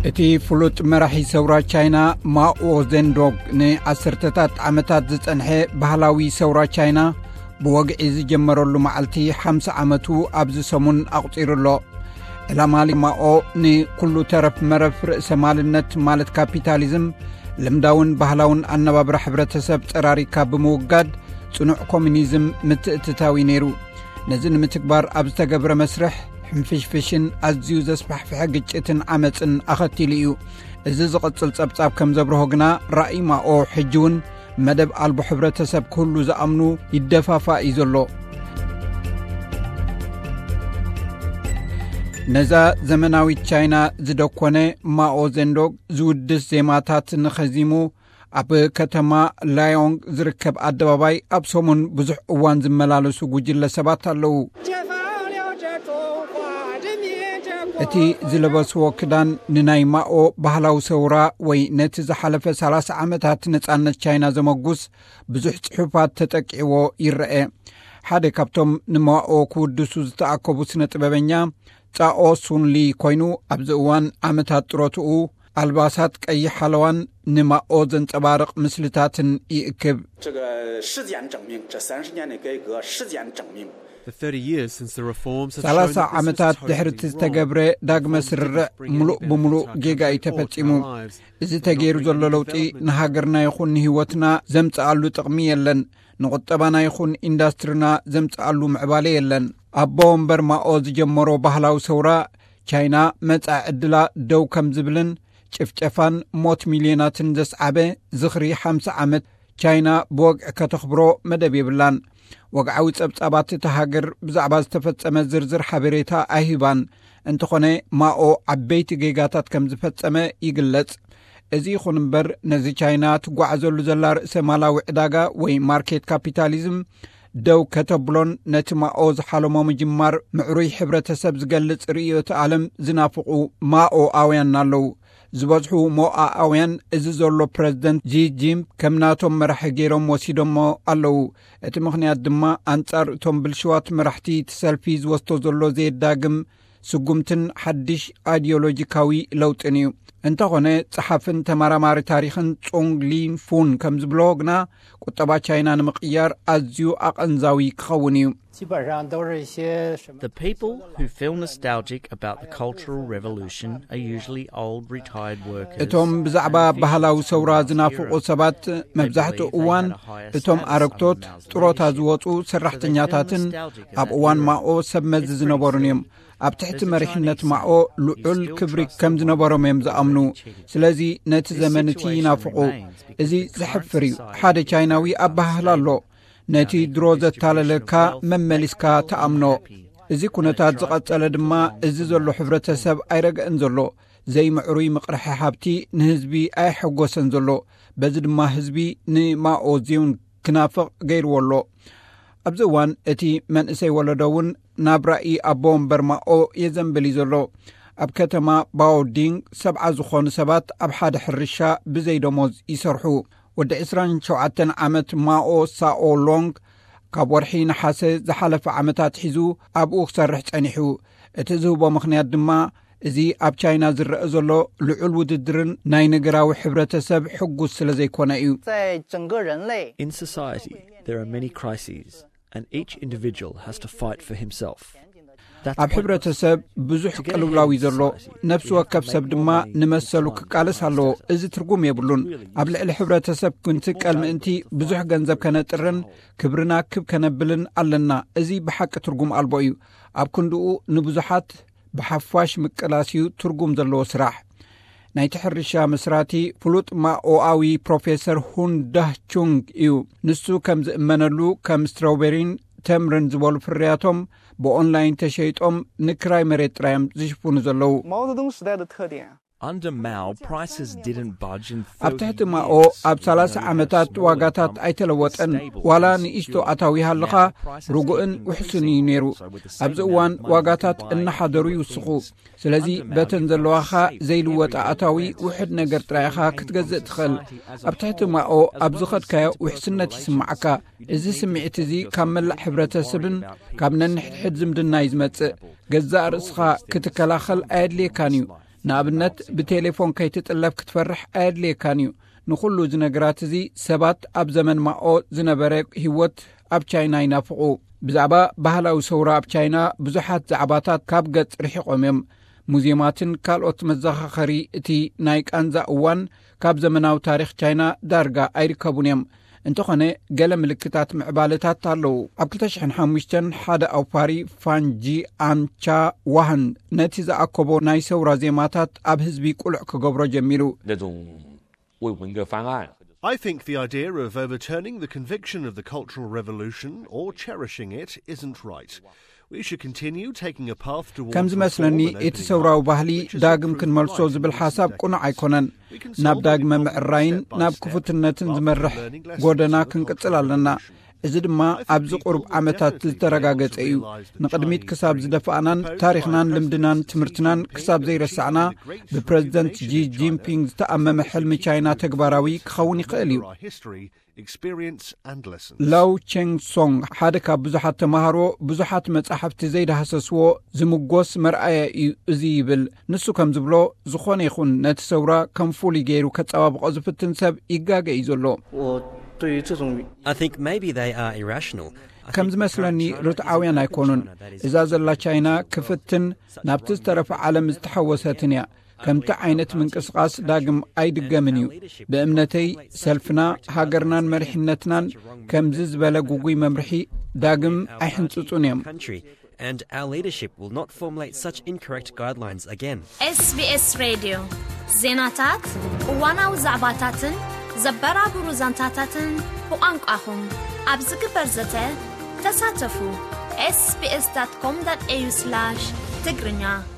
እቲ ፍሉጥ መራሒ ሰውራ ቻይና ማኦ ዘንዶግ ንዓሰርተታት ዓመታት ዝጸንሐ ባህላዊ ሰውራ ቻይና ብወግዒ ዝጀመረሉ መዓልቲ 50 ዓመቱ ኣብዚ ሰሙን ኣቕፂሩሎ። ዕላማሊ ማኦ ንኩሉ ተረፍ መረፍ ርእሰ ማልነት ማለት ካፒታሊዝም ልምዳውን ባህላውን ኣነባብራ ሕብረተሰብ ጠራሪካ ብምውጋድ ጽኑዕ ኮሙኒዝም ምትእትታዊ ነይሩ። ነዚ ንምትግባር ኣብ ዝተገብረ መስርሕ ሕንፍሽፍሽን ኣዝዩ ዘስፋሕፍሐ ግጭትን ዓመፅን ኣኸቲሉ እዩ። እዚ ዝቕጽል ጸብጻብ ከም ዘብርሆ ግና ራእይ ማኦ ሕጂውን መደብ ኣልቦ ሕብረተሰብ ኩሉ ዝኣምኑ ይደፋፋእ እዩ ዘሎ። ነዛ ዘመናዊት ቻይና ዝደኮነ ማኦ ዘንዶግ ዝውድስ ዜማታት ንኸዚሙ ኣብ ከተማ ላዮንግ ዝርከብ ኣደባባይ ኣብ ሰሙን ብዙሕ እዋን ዝመላለሱ ጉጅለ ሰባት ኣለዉ። እቲ ዝለበስዎ ክዳን ንናይ ማኦ ባህላዊ ሰውራ ወይ ነቲ ዝሓለፈ 30 ዓመታት ነጻነት ቻይና ዘመጉስ ብዙሕ ጽሑፋት ተጠቂዕዎ ይርአ። ሓደ ካብቶም ንማኦ ክውድሱ ዝተኣከቡ ስነ ጥበበኛ ጻኦ ሱንሊ ኮይኑ ኣብዚ እዋን ዓመታት ጥሮትኡ ኣልባሳት ቀይሕ ሓለዋን ንማኦ ዘንጸባርቕ ምስልታትን ይእክብ። ሰላሳ ዓመታት ድሕርቲ ዝተገብረ ዳግመ ስርርዕ ሙሉእ ብምሉእ ጌጋ እዩ ተፈጺሙ። እዚ ተገይሩ ዘሎ ለውጢ ንሃገርና ይኹን ንህይወትና ዘምጽኣሉ ጥቕሚ የለን፣ ንቁጠባና ይኹን ኢንዳስትሪና ዘምጽኣሉ ምዕባለ የለን። ኣቦ እምበር ማኦ ዝጀመሮ ባህላዊ ሰውራ ቻይና መጻኢ ዕድላ ደው ከም ዝብልን ጭፍጨፋን ሞት ሚልዮናትን ዘስዓበ ዝኽሪ 50 ዓመት ቻይና ብወግዒ ከተኽብሮ መደብ የብላን። ወግዓዊ ጸብጻባት እቲ ሃገር ብዛዕባ ዝተፈጸመ ዝርዝር ሓበሬታ ኣይሂባን። እንተኾነ ማኦ ዓበይቲ ጌጋታት ከም ዝፈጸመ ይግለጽ። እዚ ይኹን እምበር ነዚ ቻይና ትጓዓዘሉ ዘላ ርእሰ ማላዊ ዕዳጋ ወይ ማርኬት ካፒታሊዝም ደው ከተብሎን ነቲ ማኦ ዝሓለሞ ምጅማር ምዕሩይ ሕብረተሰብ ዝገልጽ ርእዮተ ዓለም ዝናፍቑ ማኦ ኣውያን ኣለዉ። ዝበዝሑ ሞኣኣውያን እዚ ዘሎ ፕረዚደንት ጂጂም ከም ናቶም መራሒ ገይሮም ወሲዶሞ ኣለዉ። እቲ ምኽንያት ድማ ኣንጻር እቶም ብልሽዋት መራሕቲ ትሰልፊ ዝወስቶ ዘሎ ዘየዳግም ስጉምትን ሓድሽ ኣይዲዮሎጂካዊ ለውጥን እዩ። እንተኾነ ጸሓፍን ተመራማሪ ታሪኽን ጾንግ ሊን ፉን ከም ዝብሎ ግና ቁጠባ ቻይና ንምቕያር ኣዝዩ ኣቐንዛዊ ክኸውን እዩ። The people who feel nostalgic about the Cultural Revolution are usually old retired workers. እቶም ብዛዕባ ባህላዊ ሰውራ ዝናፍቑ ሰባት መብዛሕትኡ እዋን እቶም ኣረግቶት ጥሮታ ዝወፁ ሰራሕተኛታትን ኣብ እዋን ማኦ ሰብ መዚ ዝነበሩን እዮም። ኣብ ትሕቲ መሪሕነት ማኦ ልዑል ክብሪ ከም ዝነበሮም እዮም ዝኣምኑ። ስለዚ ነቲ ዘመን እቲ ይናፍቑ። እዚ ዝሕፍር እዩ። ሓደ ቻይናዊ ኣባህላ ኣሎ፣ ነቲ ድሮ ዘታለለካ መመሊስካ ተኣምኖ። እዚ ኩነታት ዝቐጸለ ድማ እዚ ዘሎ ሕብረተሰብ ኣይረግአን ዘሎ። ዘይምዕሩይ ምቕርሒ ሃብቲ ንህዝቢ ኣይሐጐሰን ዘሎ። በዚ ድማ ህዝቢ ንማኦ ዚውን ክናፍቕ ገይርዎ ኣሎ። ኣብዚ እዋን እቲ መንእሰይ ወለዶውን ናብ ራእይ ኣቦ እምበር ማኦ የዘንብል ዘሎ። ኣብ ከተማ ባኦዲንግ 70 ዝኾኑ ሰባት ኣብ ሓደ ሕርሻ ብዘይደሞዝ ይሰርሑ። ወዲ 27 ዓመት ማኦ ሳኦ ሎንግ ካብ ወርሒ ነሓሰ ዝሓለፈ ዓመታት ሒዙ ኣብኡ ክሰርሕ ጸኒሑ። እቲ ዝህቦ ምኽንያት ድማ እዚ ኣብ ቻይና ዝረአ ዘሎ ልዑል ውድድርን ናይ ነገራዊ ሕብረተሰብ ሕጉስ ስለ ዘይኮነ እዩ። In society, there are many crises, and each individual has to fight for himself. ኣብ ሕብረተሰብ ብዙሕ ቅልውላዊ ዘሎ፣ ነፍሲ ወከፍ ሰብ ድማ ንመሰሉ ክቃለስ ኣለዎ። እዚ ትርጉም የብሉን። ኣብ ልዕሊ ሕብረተሰብ ክንትቀል ምእንቲ ብዙሕ ገንዘብ ከነጥርን ክብርና ክብ ከነብልን ኣለና። እዚ ብሓቂ ትርጉም ኣልቦ እዩ። ኣብ ክንድኡ ንብዙሓት ብሓፋሽ ምቅላስዩ ትርጉም ዘለዎ ስራሕ። ናይቲ ሕርሻ መስራቲ ፍሉጥ ማኦኣዊ ፕሮፌሰር ሁን ዳህ ቹንግ እዩ። ንሱ ከም ዝእመነሉ ከም ስትሮቤሪን ተምርን ዝበሉ ፍርያቶም ብኦንላይን ተሸይጦም ንክራይ መሬት ጥራዮም ዝሽፍኑ ዘለዉ። Under Mao, prices didn't budge in 30 ኣብ ትሕቲ ማኦ ኣብ 30 ዓመታት ዋጋታት ኣይተለወጠን። ዋላ ንእሽቶ ኣታዊ ሃለኻ ርጉእን ውሕስን እዩ ነይሩ። ኣብዚ እዋን ዋጋታት እናሓደሩ ይውስኹ። ስለዚ በተን ዘለዋኻ ዘይልወጣ ኣታዊ ውሕድ ነገር ጥራይኻ ክትገዝእ ትኽእል። ኣብ ትሕቲ ማኦ ኣብ ዝኸድካዮ ውሕስነት ይስማዓካ። እዚ ስምዒት እዚ ካብ መላእ ሕብረተሰብን ካብ ነንሕድሕድ ዝምድና እዩ ዝመጽእ። ገዛእ ርእስኻ ክትከላኸል ኣየድልየካን እዩ። ንኣብነት ብቴሌፎን ከይትጥለፍ ክትፈርሕ ኣድልየካን እዩ ንኹሉ ዝነገራት እዚ ሰባት ኣብ ዘመን ማኦ ዝነበረ ህይወት ኣብ ቻይና ይናፍቑ ብዛዕባ ባህላዊ ሰውራ ኣብ ቻይና ብዙሓት ዛዕባታት ካብ ገጽ ርሒቖም እዮም ሙዚየማትን ካልኦት መዘኻኸሪ እቲ ናይ ቃንዛ እዋን ካብ ዘመናዊ ታሪኽ ቻይና ዳርጋ ኣይርከቡን እዮም እንተኾነ ገለ ምልክታት ምዕባለታት ኣለዉ ኣብ 2005 ሓደ ኣውፓሪ ፋንጂ አንቻ ዋህን ነቲ ዝኣከቦ ናይ ሰውራ ዜማታት ኣብ ህዝቢ ቁልዕ ክገብሮ ጀሚሩ I think the idea of overturning the conviction of the Cultural Revolution or cherishing it isn't right. We should continue taking a path towards ከም ዝመስለኒ እቲ ሰውራዊ ባህሊ ዳግም ክንመልሶ ዝብል ሓሳብ ቁኑዕ ኣይኮነን ናብ ዳግመ ምዕራይን ናብ ክፉትነትን ዝመርሕ ጎደና ክንቅጽል ኣለና እዚ ድማ ኣብዚ ቁርብ ዓመታት ዝተረጋገጸ እዩ ንቅድሚት ክሳብ ዝደፋኣናን ታሪኽናን ልምድናን ትምህርትናን ክሳብ ዘይረሳዕና ብፕሬዚደንት ጂ ጂንፒንግ ዝተኣመመ ሕልሚ ቻይና ተግባራዊ ክኸውን ይኽእል እዩ ላው ቼንግ ሶንግ ሓደ ካብ ብዙሓት ተማሃሮ ብዙሓት መጻሕፍቲ ዘይዳሃሰስዎ ዝምጎስ መርኣያ እዩ እዚ ይብል ንሱ ከም ዝብሎ ዝኾነ ይኹን ነቲ ሰውራ ከም ፍሉይ ገይሩ ከጸባብቆ ዝፍትን ሰብ ይጋገ እዩ ዘሎ I think maybe they are irrational. ከም ዝመስለኒ ርትዓውያን ኣይኮኑን እዛ ዘላ ቻይና ክፍትን ናብቲ ዝተረፈ ዓለም ዝተሓወሰትን እያ ከምቲ ዓይነት ምንቅስቓስ ዳግም ኣይድገምን እዩ ብእምነተይ ሰልፍና ሃገርናን መሪሕነትናን ከምዚ ዝበለ ጉጉይ መምርሒ ዳግም ኣይሕንጽጹን እዮም And our leadership will not formulate such incorrect guidelines again. SBS Radio ዜናታት እዋናዊ ዛዕባታትን ዘበራብሩ ዛንታታትን ብቋንቋኹም ኣብ ዝግበር ዘተ ተሳተፉ sbs.com.au/ትግርኛ